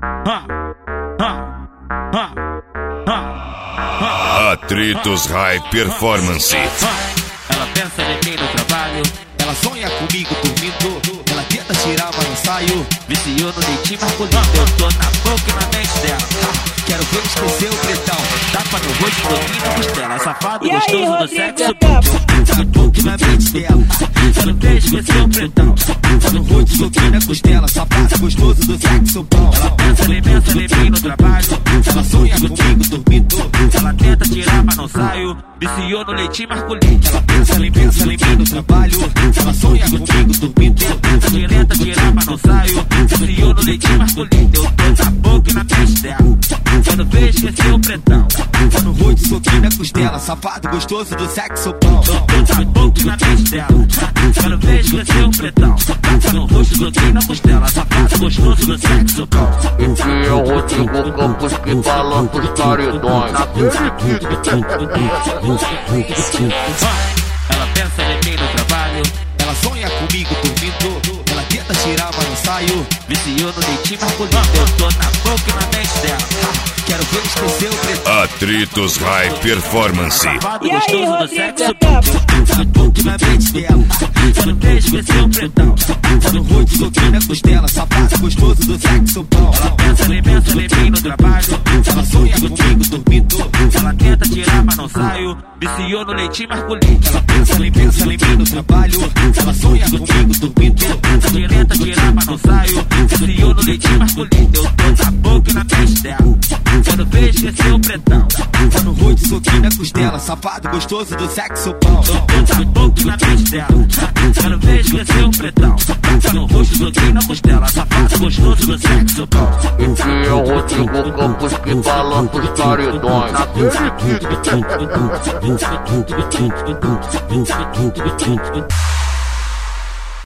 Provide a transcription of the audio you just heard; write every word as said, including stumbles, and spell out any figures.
Atritos High Performance. Ela pensa em mim no trabalho, ela sonha comigo dormindo, ela tenta tirar mas não saio, viciou no leitinho masculino, eu tô na boca e na mente dela. Quero ver esquecer o pretão, tapa no rosto, pouquinho na costela, safado e gostoso aí, do Rodrigo, sexo, na boca e na mente dela. Quero ver esquecer o pretão, tapa no rosto, pouquinho na costela, safado gostoso do sexo bom. Ela pensa, ela pensa em mim no trabalho, ela sonha comigo dormindo, ela tenta tirar mas não saio, viciou no leitinho masculino. Ela pensa, ela pensa em mim no trabalho, ela sonha comigo dormindo, ela tenta tirar mas não saio, viciou no leitinho masculino. Eu tô na boca e na mente dela, quero ver esquecer o pretão, tá no rosto, soquinho na costela, safado gostoso do sexo bom. Eu tô na boca e na mente dela, quero ver esquecer o pretão, tá no rosto, soquinho na costela, safado gostoso do sexo bom. Esse é o Rodrigo Campos que balança os paredões. Ela pensa em mim no trabalho, ela sonha comigo dormindo, ela tenta tirar mas não saio, viciou no leitinho masculino. Eu tô na boca e na mente dela, quero ver esquecer o pretão. Atritos High Performance. E aí, Rodrigo, na boca e na mente dela, quero ver esquecer o pretão, tá no rosto, soquinho na costela, safado gostoso do sexo bom. Ela pensa, ela pensa em mim no trabalho, ela sonha comigo dormindo, ela tenta tirar mas não saio, viciou no leitinho masculino. Ela pensa, ela pensa em mim no trabalho, ela sonha comigo dormindo, ela tenta tirar mas não saio, viciou no leitinho masculino. Eu tô na boca e na mente dela, quero ver esquecer o pretão, tá no rosto, soquinho na costela, safado gostoso do sexo bom. Eu tô na boca e na mente dela, quero ver esquecer o pretão, tá no rosto, soquinho na costela, safado gostoso do sexo bom. Esse é o Rodrigo Campos que balança os paredões. Rodrigo.